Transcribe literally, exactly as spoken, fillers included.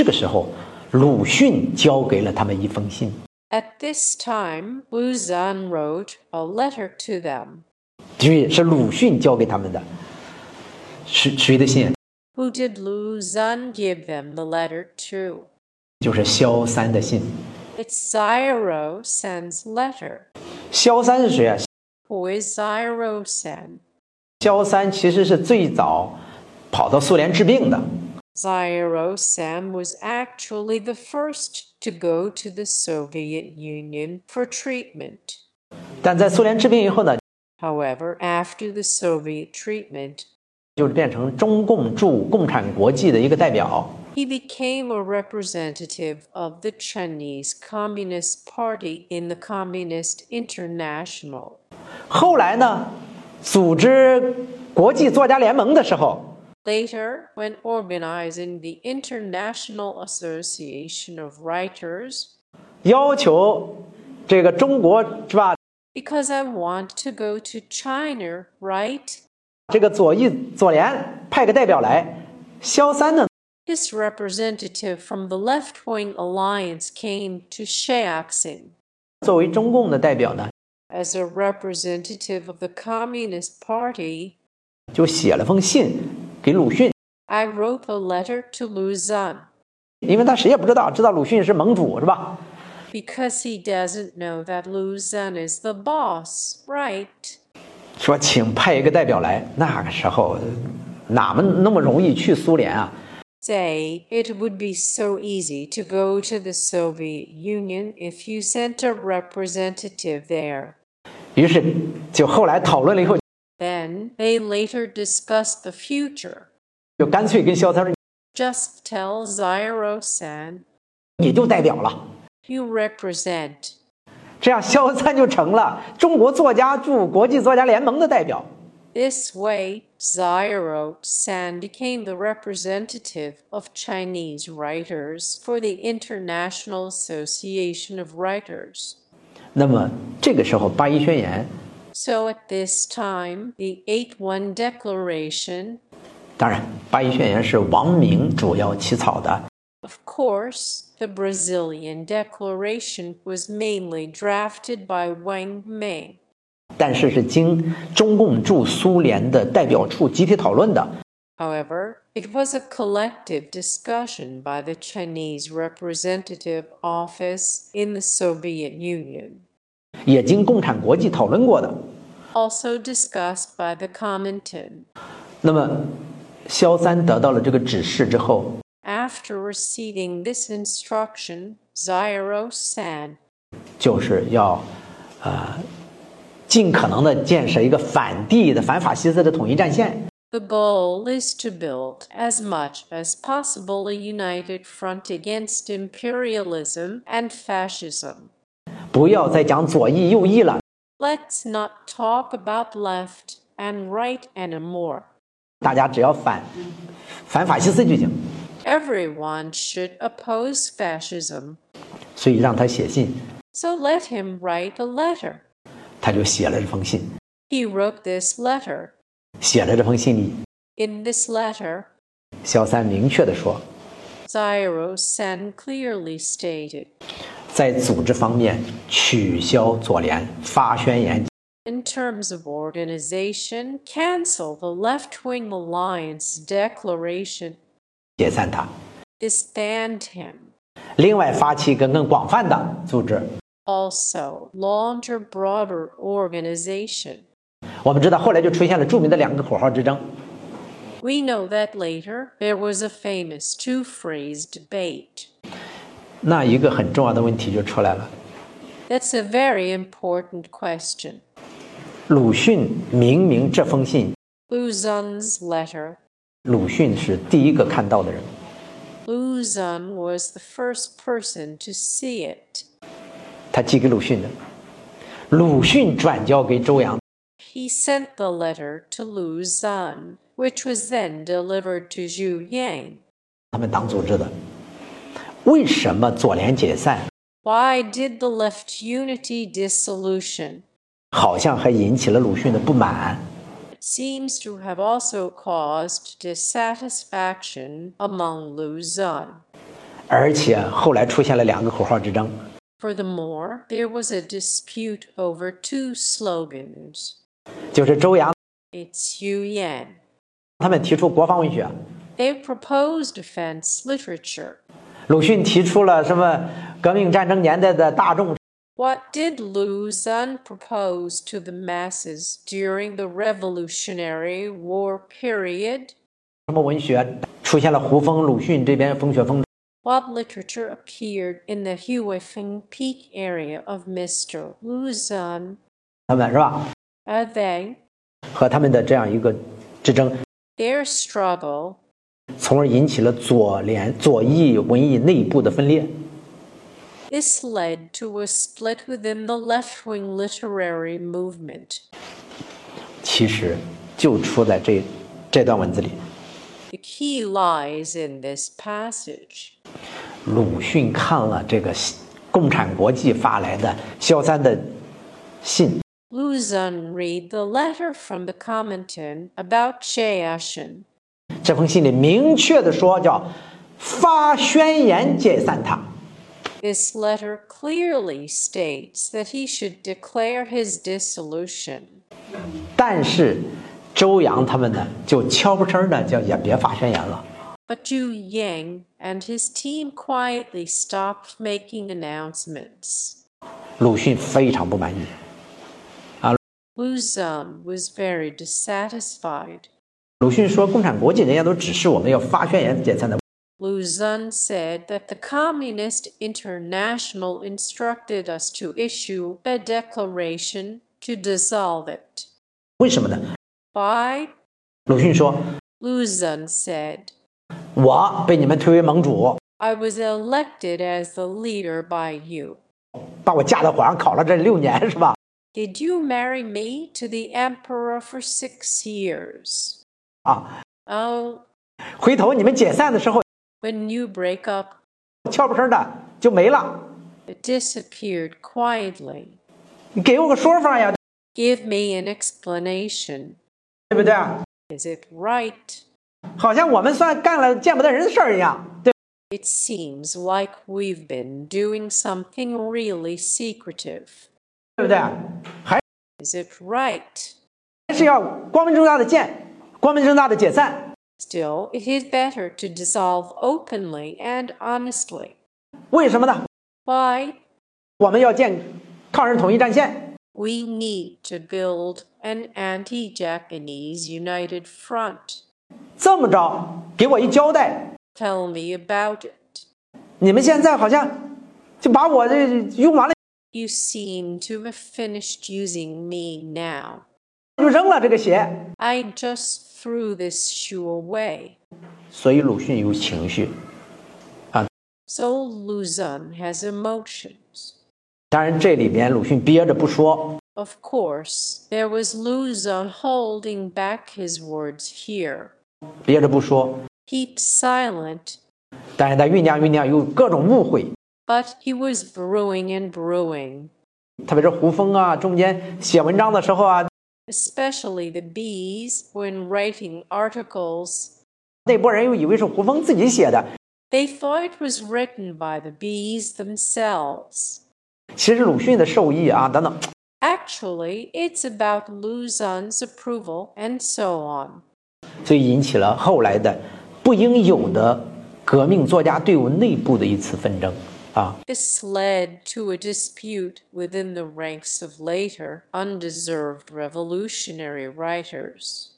这个时候，鲁迅交给了他们一封信。 At this time, Lu Xun wrote a letter to them. 注意，是鲁迅交给他们的。谁谁的信？ Who did Lu Xun give them the letter to? 就是萧三的信。 It's Zairo Sen's letter. 萧三是谁啊？ Who is Zairo Sen? 萧三其实是最早跑到苏联治病的。 Zairo Sen was actually the first to go to the Soviet Union for treatment. 但在苏联治病以后呢， However, after the Soviet treatment, 就变成中共驻共产国际的一个代表。 he became a representative of the Chinese Communist Party in the Communist International. 后来呢，组织国际作家联盟的时候， Later, when organizing the International Association of Writers, 要求这个中国是吧？ because I want to go to China, right? 这个左翼左联派个代表来，萧三呢， His representative from the left-wing alliance came to Shaoxing. 作为中共的代表呢， As a representative of the Communist Party, 就写了封信给鲁迅， I wrote a letter to Lu Xun. 因为他谁也不知道，知道鲁迅是盟主是吧？ Because he doesn't know that Lu Xun is the boss, right? 说请派一个代表来，那个时候哪么那么容易去苏联啊？ Say, it would be so easy to go to the Soviet Union if you sent a representative there. 于是就后来讨论了以后， Then they later discussed the future. 就干脆跟萧三说， Just tell Zairo Sen, 你就代表了。 you represent. 这样萧三就成了中国作家驻国际作家联盟的代表。 This way, Zairo Sen became the representative of Chinese writers for the International Association of Writers. 那么这个时候，八一宣言， So at this time, the eight one Declaration, 当然，八一宣言是王明主要起草的。 of course, the Brazilian Declaration was mainly drafted by Wang Ming. 但是是经中共驻苏联的代表处集体讨论的。 However, it was a collective discussion by the Chinese Representative Office in the Soviet Union, 也经共产国际讨论过的。 also discussed by the Comintern. 那么，萧三得到了这个指示之后， After receiving this instruction, Zairo Sen 就是要，呃，尽可能的建设一个反帝的、反法西斯的统一战线。 The goal is to build, as much as possible, a united front against imperialism and fascism. 不要再讲左翼右翼了， Let's not talk about left and right anymore. 大家只要反反法西斯就行。 Everyone should oppose fascism. 所以让他写信， So let him write a letter. 他就写了这封信。 He wrote this letter. 写了这封信里， In this letter, 萧三明确地说， Zairo Sen clearly stated, 在组织方面取消左联，发宣言， in terms of organization, cancel the left-wing alliance declaration, 解散它。 disband him. 另外，发起一个更广泛的组织。 Also, launch a broader organization. 我们知道，后来就出现了著名的两个口号之争。 We know that later there was a famous two-phrase debate. 那一个很重要的问题就出来了： That's a very important question. 鲁迅明明这封信， Lu Xun's letter. 鲁迅是第一个看到的人， Lu Xun was the first person to see it. 他寄给鲁迅的，鲁迅转交给周扬， He sent the letter to Lu Xun, which was then delivered to Zhu Yang. 他们党组织的。为什么左联解散？ Why did the left unity dissolution? 好像还引起了鲁迅的不满。 It seems to have also caused dissatisfaction among Lu Xun. 而且后来出现了两个口号之争。 Furthermore, there was a dispute over two slogans. 就是周扬 It's Yu Yan. 他们提出国防文学， They proposed defense literature. 鲁迅提出了什么革命战争年代的大众 What did Lu Xun propose to the masses during the Revolutionary War period? 什么文学，出现了胡风、鲁迅这边风雪风。 What literature appeared in the Huifeng Peak area of Mister Lu Xun? 他们是吧？ Are they? 和他们的这样一个之争， Their struggle 从而引起了左联左翼文艺内部的分裂。 This led to a split within the left-wing literary movement. 其实就出在这这段文字里。 The key lies in this passage. 鲁迅看了这个共产国际发来的萧三的信， Lu Xun read the letter from the Comintern about Cheyashin. 这封信里明确的说叫发宣言解散他。 This letter clearly states that he should declare his dissolution. 但是周扬他们呢，就悄不声的叫也别发宣言了。 But Zhu Yang and his team quietly stopped making announcements. 鲁迅非常不满意， Lu Xun was very dissatisfied. 鲁迅说共产国际人家都指示我们要发宣言解散的， Lu Xun said that the Communist International instructed us to issue a declaration to dissolve it. 为什么呢？ Why? 鲁迅说 Lu Xun said, 我被你们推为盟主， I was elected as the leader by you. 把我架到火上烤了这六年是吧？ Did you marry me to the emperor for six years? 啊， Oh, 回头你们解散的时候， when you break up, 悄不声的就没了， it disappeared quietly. 你给我个说法呀， Give me an explanation. 对不对？ Is it right? 好像我们算干了见不得人的事儿一样，对 It seems like we've been doing something really secretive. 对不对？还 Is it right? 是要光明正大的见，光明正大的解散。 Still, it is better to dissolve openly and honestly. 为什么呢？ Why? 我们要建抗日统一战线， We need to build an anti-Japanese united front. 这么着给我一交代， Tell me about it. 你们现在好像就把我这用完了， You seem to have finished using me now. 就扔了这个鞋。 I just threw this shoe away. 所以鲁迅有情绪， So Lu Xun has emotions. 当然这里边鲁迅憋着不说， Of course, there was Lu Xun holding back his words here. 憋着不说， Keep silent, 但是他酝酿酝酿有各种误会， but he was brewing and brewing. 特别是胡风啊，中间写文章的时候啊， Especially the bees when writing articles. 那波人又以为是胡风自己写的， They thought it was written by the bees themselves. 其实鲁迅的授意啊等等， Actually, it's about Lu Xun's approval and so on. 所以引起了后来的不应有的革命作家队伍内部的一次纷争啊。 This led to a dispute within the ranks of later, undeserved revolutionary writers.